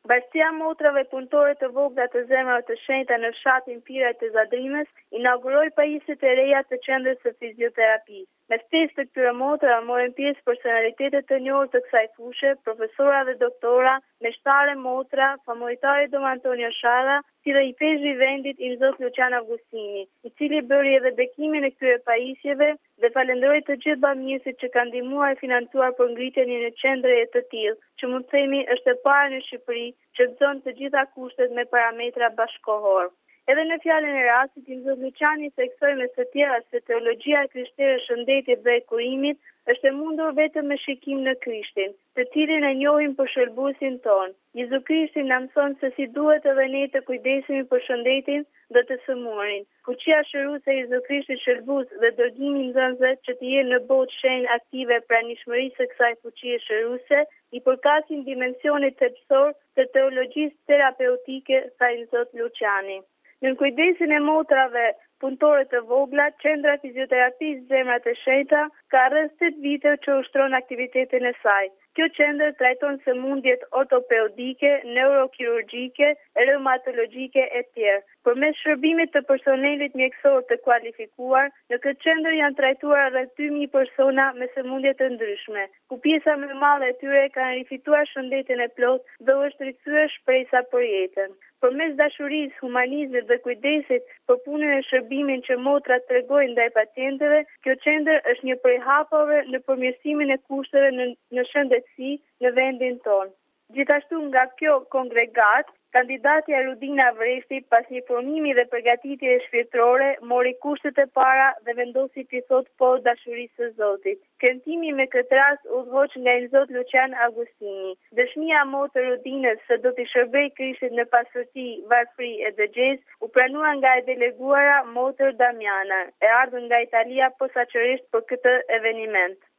Bashkia e motrave punëtore të vogla të zemrave të shenjta në fshatin Piraj të Zadrimës inauguroi pajisjet e reja të qendrës së fizioterapisë. Me ftesë të këtyre motrave morën pjesë personalitetet të njohur të kësaj fushë, profesora dhe doktora, meshtare motra, famultari Dom Antonio Sharra, si dhe i peshë i vendit i zot Lucian Agustini, i cili bëri edhe bekimin e këtyre pajisjeve dhe falenderoi të gjithë bamirësit që kanë ndihmuar e financuar për ngritjen e një qendre të tillë, që mund të themi është e para në Shqipëri që gëzon të gjitha kushtet me parametra bashkëkohor. Edhe në fjalën e rastit, i zot Luciani theksoi me së tjera se teologjia e krishtere e shëndetit dhe e kurimit është e mundur vetëm me shikim në Krishtin, të cilin e njohim për shëlbuesin ton. Jezu Krishti na mëson se si duhet edhe ne të kujdesemi për shëndetin dhe të sëmurin. Fuqia shëruese e Jezu Krishtit shëlbues dhe dërgimi nxënësve që të jenë në botë shenjë aktive pranishmërisë së kësaj fuqie shëruese i përkasin dimensionit thelbësor të teologjisë terapeutike, tha i zot Luciani. Në kujdesin e motrave punëtore të vogla, Qendra Fizioterapisë Zemrat e Shenjta ka rreth 8 vite që ushtron aktivitetin e saj. Kjo qendër trajton sëmundjet ortopedike, neurokirurgjike, reumatologjike e tjerë. Përmes shërbimit të personelit mjekësor të kualifikuar, në këtë qendër janë trajtuar rreth 2000 persona me sëmundje të ndryshme, ku pjesa më e madhe e tyre kanë rifituar shëndetin e plotë dhe u është rikthyer shpresa për jetën. Përmes dashurisë, humanizmit dhe kujdesit për punën e shërbimin që motrat tregojnë ndaj pacientëve, kjo qendër është një prej hapave në përmirësimin e kushteve në shëndetësi në vendin tonë. Gjithashtu nga kjo kongregat, kandidatja Rudina Vreshti, pas një formimi dhe përgatitje shpirtërore, mori kushtet e para dhe vendosi t'i thot po dashurisë së Zotit. Këntimi me këtë rast udhëhoq nga i zot Lucian Agustini. Dëshmia motë Rudinës se do t'i shërbej Krishtit në pastërti, varfëri e dëgjesë u pranua nga e deleguara motër Damiana, e ardhur nga Italia posaçërisht për këtë eveniment.